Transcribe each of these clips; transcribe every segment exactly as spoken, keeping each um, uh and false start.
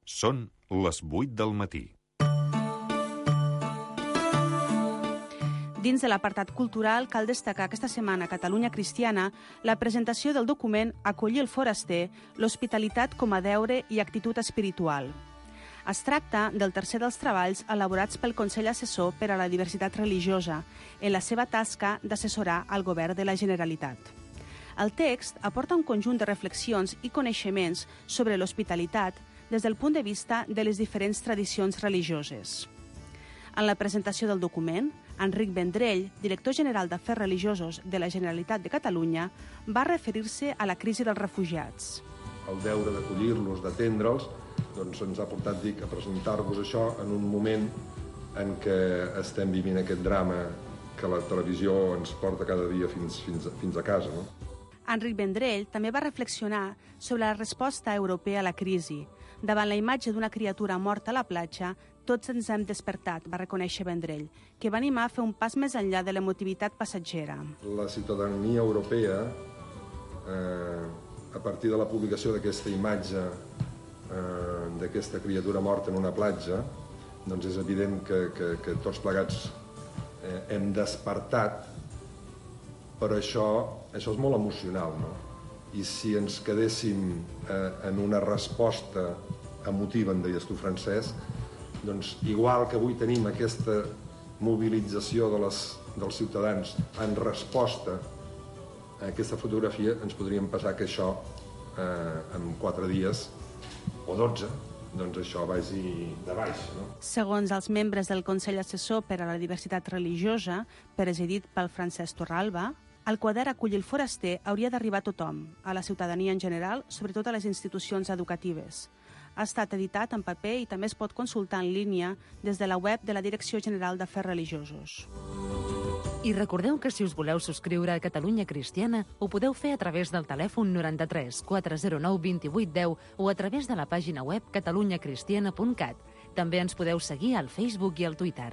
Són les vuit del matí. Dins de l'apartat cultural, cal destacar aquesta setmana a Catalunya Cristiana la presentació del document Acollir el foraster, l'hospitalitat com a deure i actitud espiritual. Es tracta del tercer dels treballs elaborats pel Consell Assessor per a la Diversitat Religiosa en la seva tasca d'assessorar al Govern de la Generalitat. El text aporta un conjunt de reflexions i coneixements sobre l'hospitalitat des del punt de vista de les diferents tradicions religioses. En la presentació del document, Enric Vendrell, director general d'Afers Religiosos de la Generalitat de Catalunya, va referir-se a la crisi dels refugiats. El deure d'acollir-los, d'atendre'ls, doncs ens ha portat, dic, a presentar-vos això en un moment en què estem vivint aquest drama que la televisió ens porta cada dia fins, fins, fins a casa, no? Enric Vendrell també va reflexionar sobre la resposta europea a la crisi. Davant la imatge d'una criatura morta a la platja, tots ens hem despertat, va reconèixer Vendrell, que va animar a fer un pas més enllà de l'emotivitat passatgera. La ciutadania europea, eh, a partir de la publicació d'aquesta imatge eh, d'aquesta criatura morta en una platja, doncs és evident que, que, que tots plegats eh, hem despertat, però això, això és molt emocional, no? I si ens quedéssim eh, en una resposta emotiva, en deies tu, Francesc, doncs igual que avui tenim aquesta mobilització de les, dels ciutadans en resposta a aquesta fotografia, ens podríem passar que això eh, en quatre dies o dotze, doncs això vagi de baix, no? Segons els membres del Consell Assessor per a la Diversitat Religiosa, presidit pel Francesc Torralba, el quadern Acollir el foraster hauria d'arribar a tothom, a la ciutadania en general, sobretot a les institucions educatives. Ha estat editat en paper i també es pot consultar en línia des de la web de la Direcció General d'Afers Religiosos. I recordeu que si us voleu subscriure a Catalunya Cristiana ho podeu fer a través del telèfon noranta-tres quatre zero nou vint vuit deu o a través de la pàgina web catalunya cristiana punt cat. També ens podeu seguir al Facebook i al Twitter.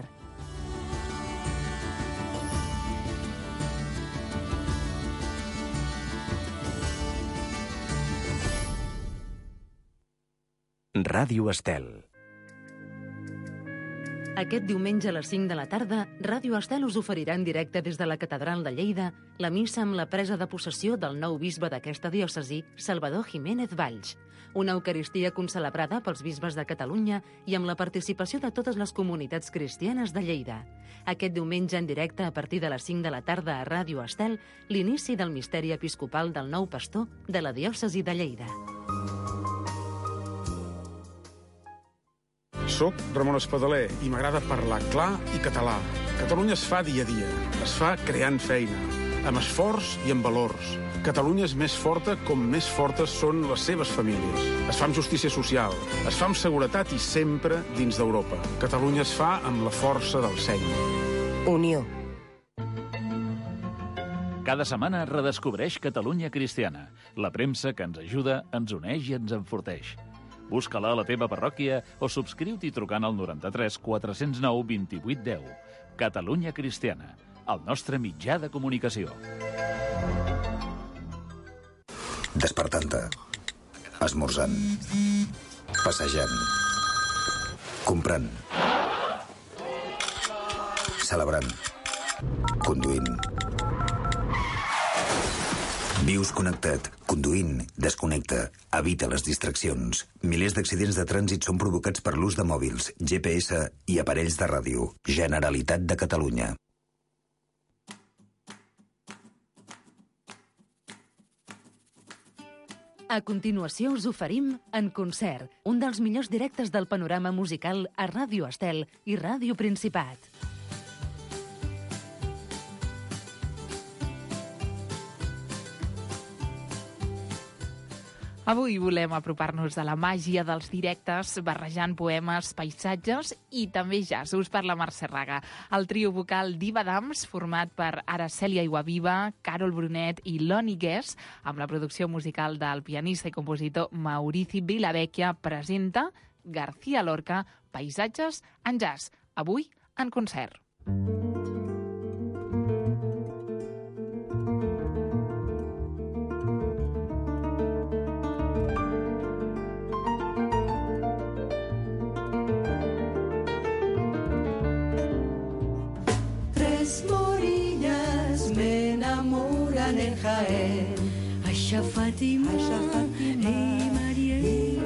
Ràdio Estel. Aquest diumenge a les cinc de la tarda, Ràdio Estel us oferirà en directe des de la Catedral de Lleida la missa amb la presa de possessió del nou bisbe d'aquesta diòcesi, Salvador Jiménez Valls. Una eucaristia concelebrada pels bisbes de Catalunya i amb la participació de totes les comunitats cristianes de Lleida. Aquest diumenge en directe a partir de les cinc de la tarda a Ràdio Estel, l'inici del misteri episcopal del nou pastor de la diòcesi de Lleida. Soc Ramon Espadaler i m'agrada parlar clar i català. Catalunya es fa dia a dia, es fa creant feina, amb esforç i amb valors. Catalunya és més forta com més fortes són les seves famílies. Es fa amb justícia social, es fa amb seguretat i sempre dins d'Europa. Catalunya es fa amb la força del seny. Unió. Cada setmana redescobreix Catalunya Cristiana, la premsa que ens ajuda, ens uneix i ens enforteix. Busca-la a la teva parròquia o subscriu-t'hi trucant al noranta-tres quatre zero nou vint vuit deu. Catalunya Cristiana, el nostre mitjà de comunicació. Despertant-te, esmorzant, passejant, comprant, celebrant, conduint. Vius connectat, conduint, desconnecta, evita les distraccions. Milers d'accidents de trànsit són provocats per l'ús de mòbils, G P S i aparells de ràdio. Generalitat de Catalunya. A continuació us oferim En concert, un dels millors directes del panorama musical a Ràdio Estel i Ràdio Principat. Avui volem apropar-nos a la màgia dels directes, barrejant poemes, paisatges i també jazz. Us parla Mercè Raga. El trio vocal Diva Dams, format per Araceli Aiguaviva, Carol Brunet i Loni Guess, amb la producció musical del pianista i compositor Maurici Vilavecchia, presenta García Lorca, Paisatges en jazz. Avui en concert. cantan en Jaén. Aixa Fátima, Aixa Fátima y Mariel, y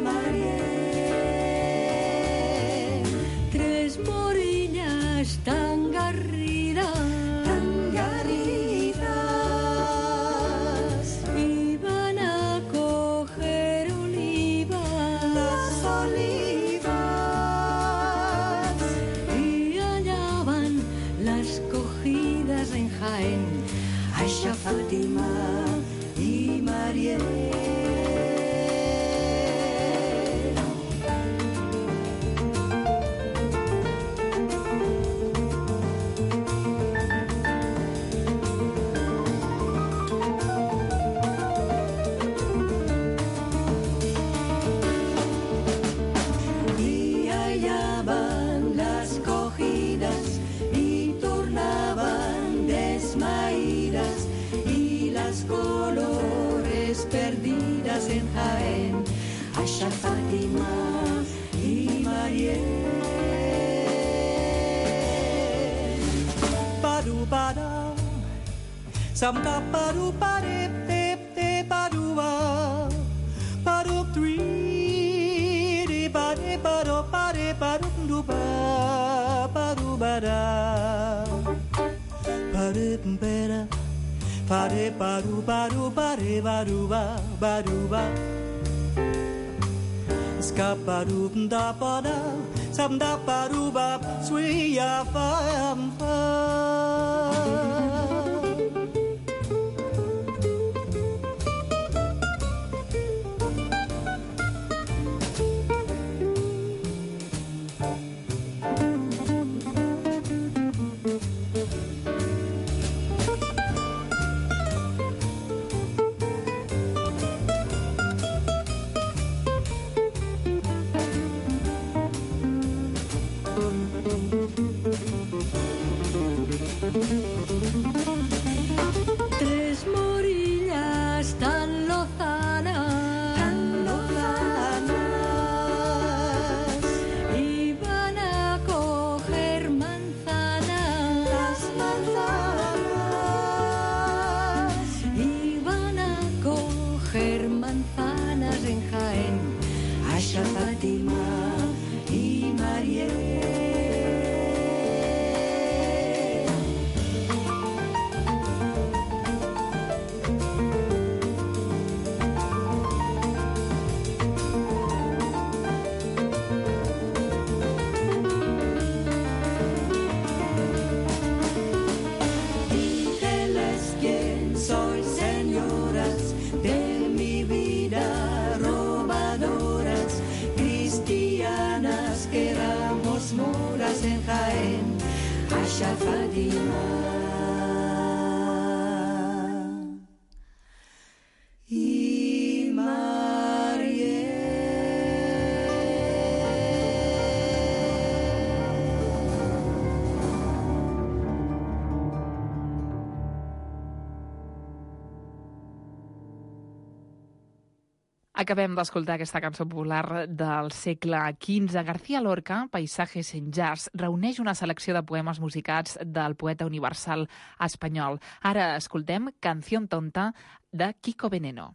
Mariel. Tres morillas tan garridas, tan garridas, iban a coger olivas, las olivas, y hallaban las cogidas en Jaén. Aixa Fátima y Mariel. Y allá van las cogidas y tornaban desmaídas, y las colores perdidas en Jaén. Aixa Fátima y Mariel. Paru para, samda paru pare te te paruwa, paru tri di pare paru pare paru duba paru bara, pare pera. Pare paru paru pare baruba baruba Skaparu da pada samda paruba swiya fam Tres morillas tan lozanas, tan lozanas, iban a coger manzanas, las manzanas, iban a coger manzanas en Jaén. Aixa Fátima y Mariel. En Jaén, Aixa Fátima y Mariel. Acabem d'escoltar aquesta cançó popular del segle quinze. García Lorca, Paisajes en jazz, reuneix una selecció de poemes musicats del poeta universal espanyol. Ara escoltem Canción tonta de Kiko Veneno.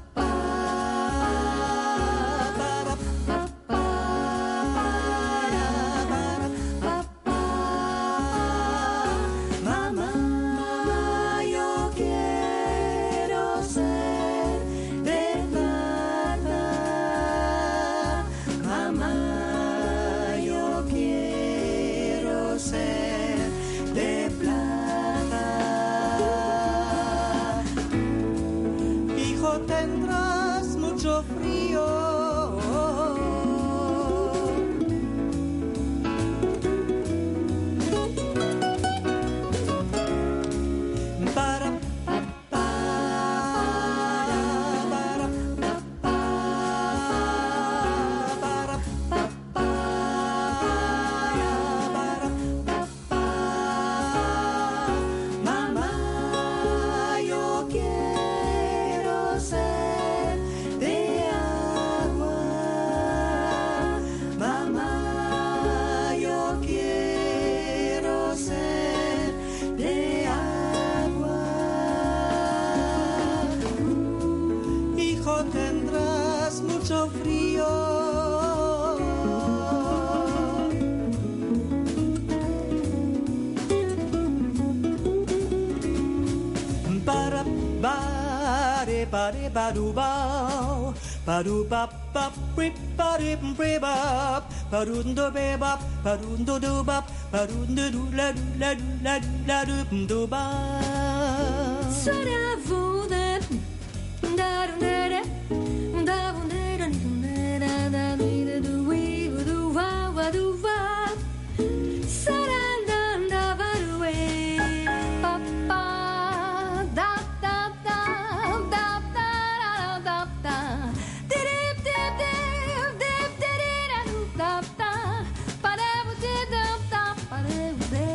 Para ba ba de ba do ba ba do ba ba ri ba de ri ba ba do do be ba ba do do do ba ba do do do la do la do la do la do do ba sara vu de da do de da vu de da da da da do we do wa wa do wa sara da da ba do we pa pa da da da da da da da dip dip dip dip dip da da pa da da da pa da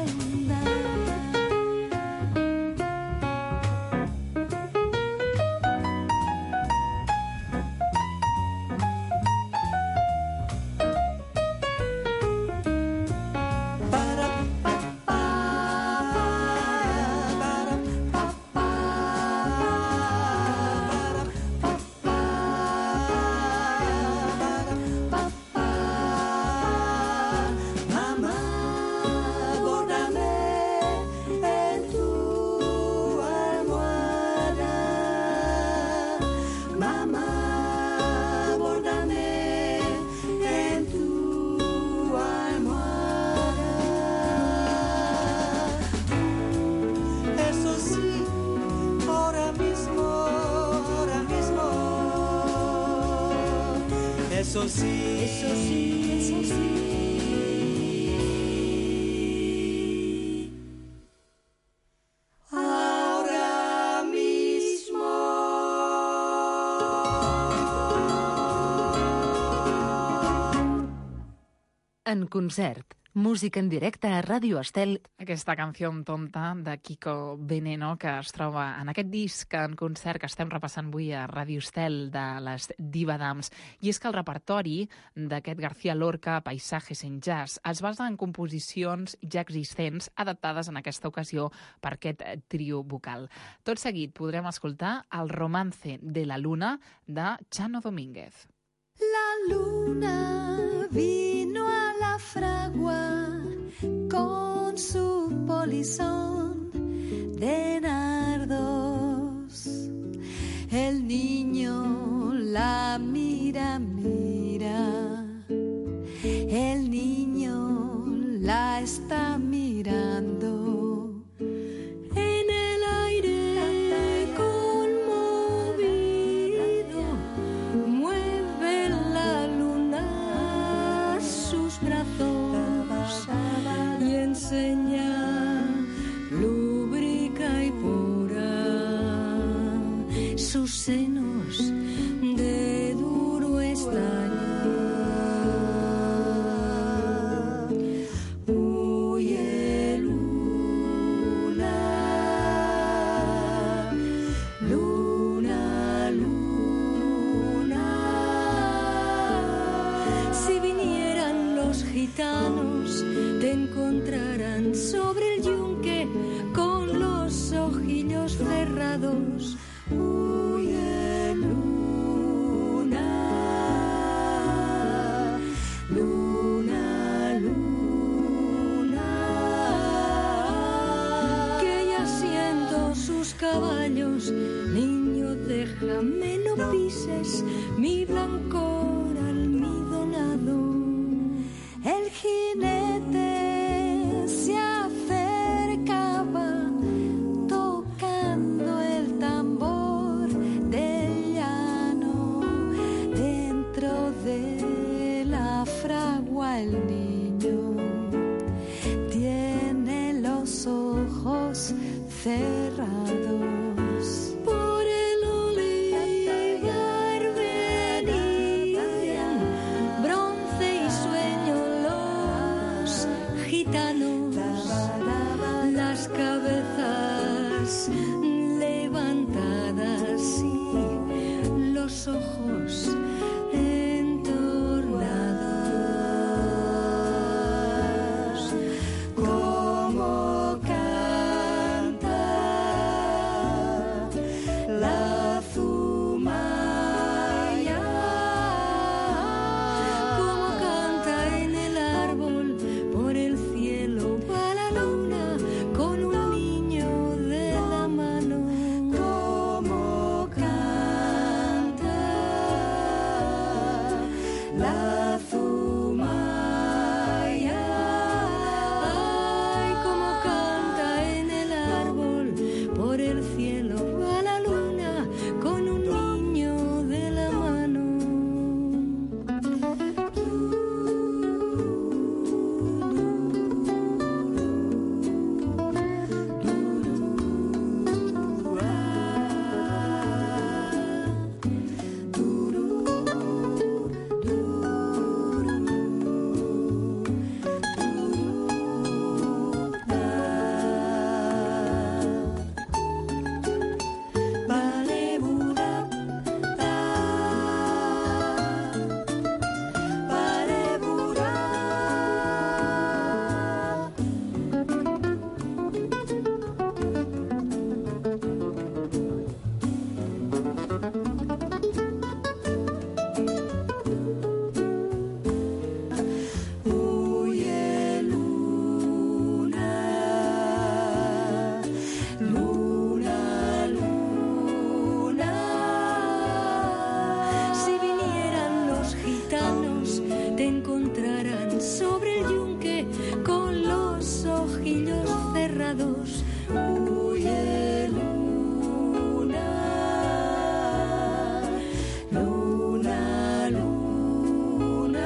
Eso sí, eso sí, eso sí. Ahora mismo. En concert, música en directe a Ràdio Estel. Aquesta canció tonta de Kiko Veneno que es troba en aquest disc en concert que estem repassant avui a Ràdio Estel de les Diva Dams. I és que el repertori d'aquest García Lorca, Paisajes en Jazz, es basa en composicions ja existents adaptades en aquesta ocasió per aquest trio vocal. Tot seguit podrem escoltar el Romance de la Luna de Chano Domínguez. La luna vino a la fragua con su polizón de nardos. El niño la mira, mira. El niño la está mirando. En el aire conmovido mueve la luna sus brazos y enseña lúbrica y pura sus senos de duro estaño. Huye luna, luna, luna. Si vinieran los gitanos, te encontrarán sobre el yunque con los ojillos cerrados. Huye luna, luna, luna. Que ya siento sus caballos, niño, déjame, no pises mi blancor almidonado. El jinete se acercaba tocando el tambor del llano. Dentro de la fragua el niño tiene los ojos cerrados. Por el olivar venían bronce y sueño los gitanos, las cabezas levantadas y los ojos entornados. Como canta la zumaya, como canta en el árbol, por el cielo va la luna con un abandonados. Huye luna, luna, luna,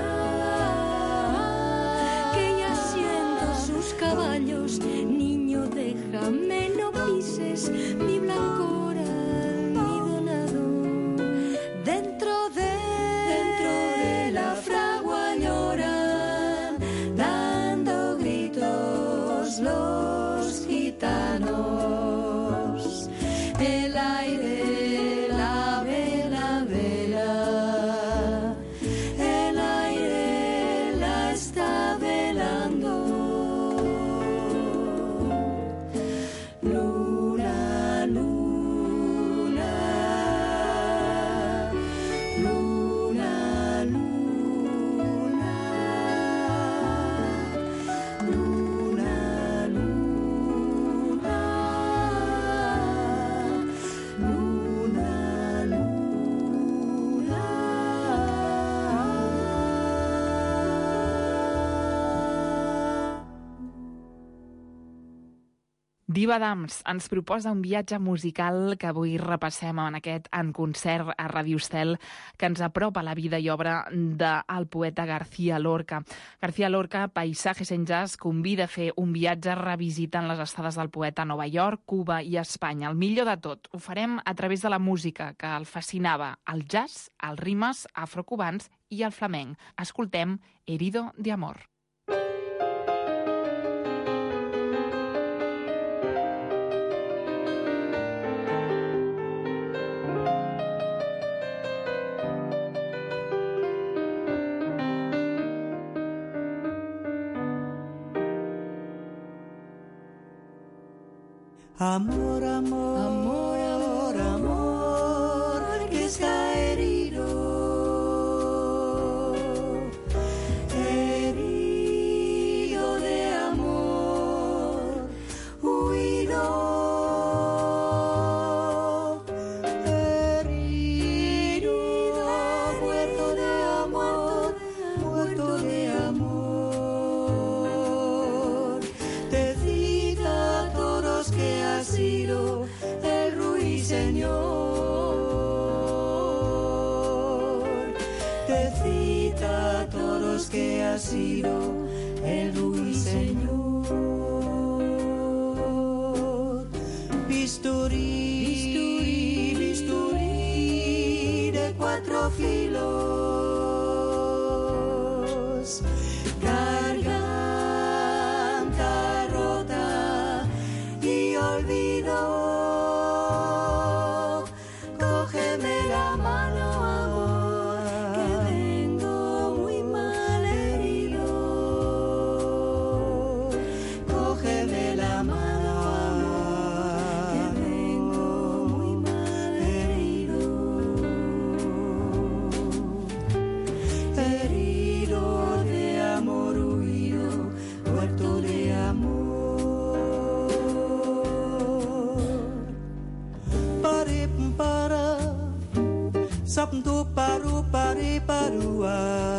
que ya siento sus caballos. Niño, déjame, no pises mi blancura, mi donado. Dentro de, dentro de la fragua lloran, dando gritos los gitanos. El aire, la vela, vela, el aire la está velando. Luna, luna, luna, luna, luna, luna, luna, Diva Dams ens proposa un viatge musical que avui repassem en aquest En concert a Ràdio Estel, que ens apropa a la vida i obra del poeta García Lorca. García Lorca, Paisajes en Jazz, convida a fer un viatge revisitant les estades del poeta a Nova York, Cuba i Espanya. El millor de tot, ho farem a través de la música que el fascinava, el jazz, els rimes afrocubans i el flamenc. Escoltem Herido de Amor. Amor, amor, amor, amor, amor, que está herido, herido de amor, huido, herido, muerto de amor, muerto de amor. Decid a todos que ha sido el ruiseñor. Decid a todos que ha sido el ruiseñor. Bisturí, bisturí, bisturí de cuatro filos. Garganta rota y olvido. Cógeme la mano, amor, que vengo muy mal herido. Cógeme la mano, amor, que vengo muy mal herido. Herido de amor, huido, muerto de amor. Pare para, sabtu paru pare parua.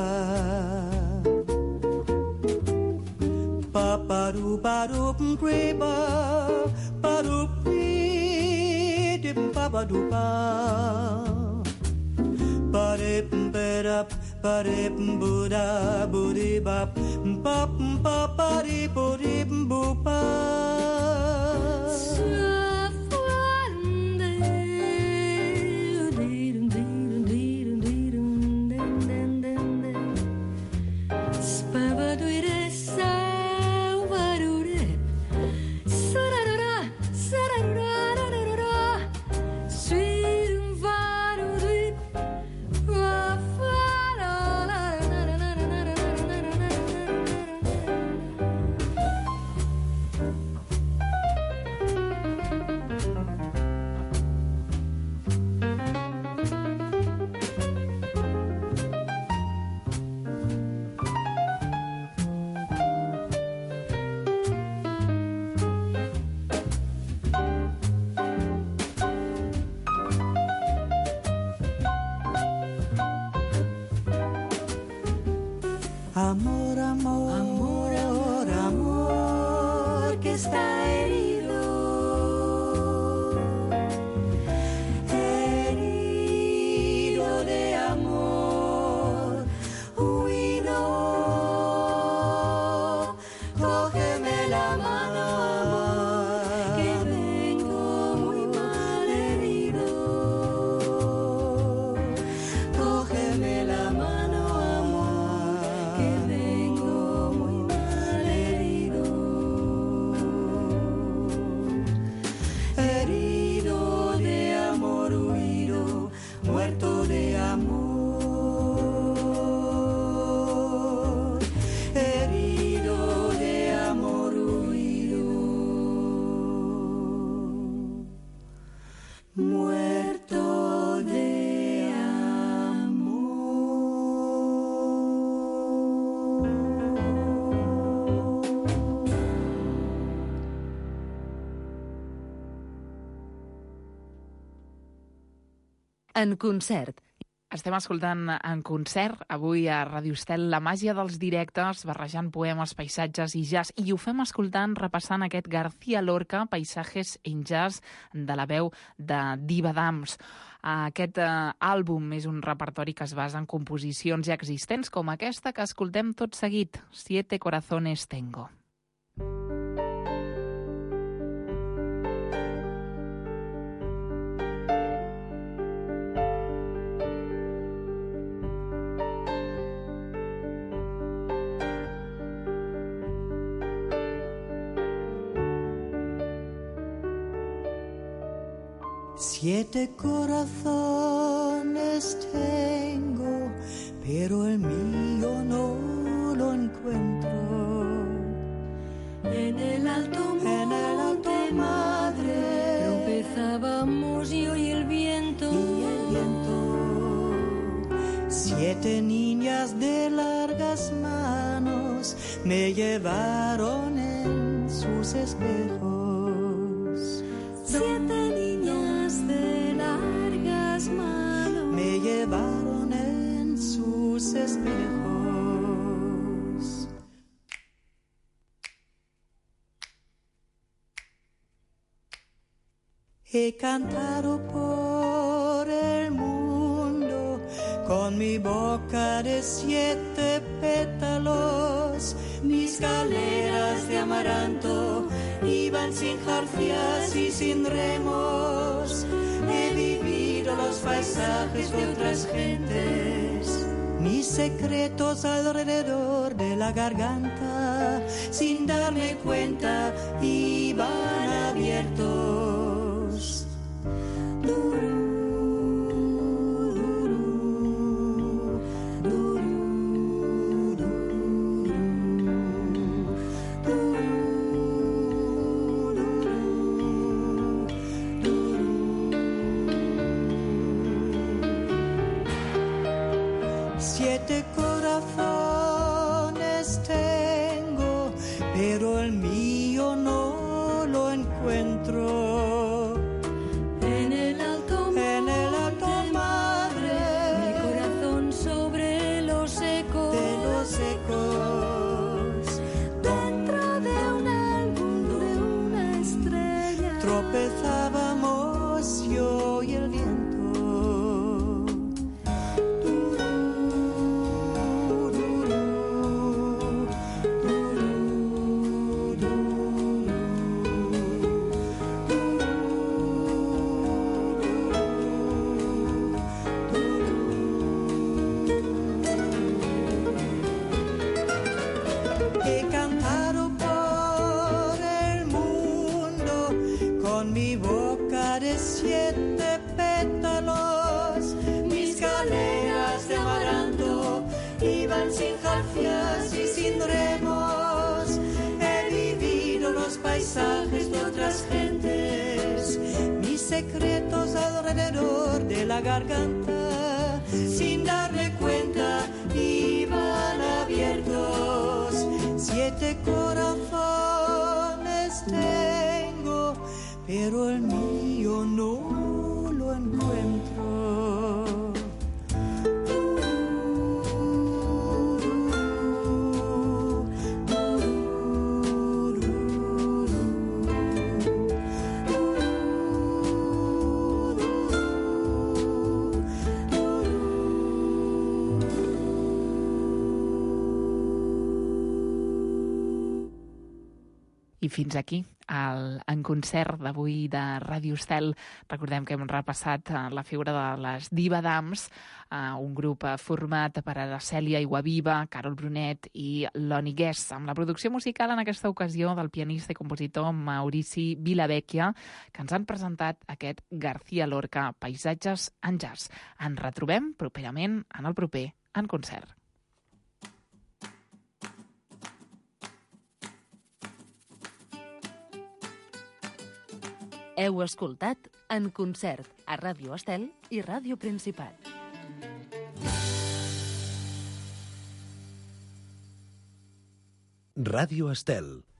Pa paru paru preba, paru pre dim pa padu pa. Pare perap, pare buda budi bap, pa pa pare budi bupa. Amor, amor, amor, amor, amor, que está herido. En concert. Estem escoltant en concert avui a Ràdio Estel la màgia dels directes, barrejant poemes, paisatges i jazz. I ho fem escoltant, repassant aquest García Lorca, Paisajes en jazz, de la veu de Diva Dams. Aquest eh, àlbum és un repertori que es basa en composicions ja existents, com aquesta que escoltem tot seguit, Siete corazones tengo. Siete corazones tengo, pero el mío no lo encuentro. En el alto monte, en el alto madre, tropezábamos yo y el viento. Y el viento. Siete niñas de largas manos me llevaron en sus espejos. Siete niñas de largas manos me llevaron en sus espejos. He cantado por el mundo con mi boca de siete pétalos, mis galeras de amaranto iban sin jarcias y sin remos. He vivido los paisajes de otras gentes, mis secretos alrededor de la garganta, sin darme cuenta iban abiertos. Duro. Siete corazones tengo, pero el mío no lo encuentro. En el alto monte, en el alto madre, mi corazón sobre los ecos, de los ecos, dentro de un álbum de una estrella, tropezábamos yo y el viento. He cantado por el mundo con mi boca de siete pétalos, mis galeras de amaranto iban sin jarcias y sin remos. He vivido los paisajes de otras gentes, mis secretos alrededor de la garganta, sin darme cuenta iban abiertos. Siete corazones tengo, pero el mío no lo encuentro. I fins aquí el, en concert d'avui de Ràdio Estel. Recordem que hem repassat la figura de les Diva Dams, un grup format per Aracèlia Iguaviva, Carol Brunet i Loni Guess, amb la producció musical en aquesta ocasió del pianista i compositor Maurici Vilavecchia, que ens han presentat aquest García Lorca, Paisatges en jazz. Ens retrobem properament en el proper En Concert. Heu escoltat En Concert a Ràdio Estel i Ràdio Principat. Ràdio Estel.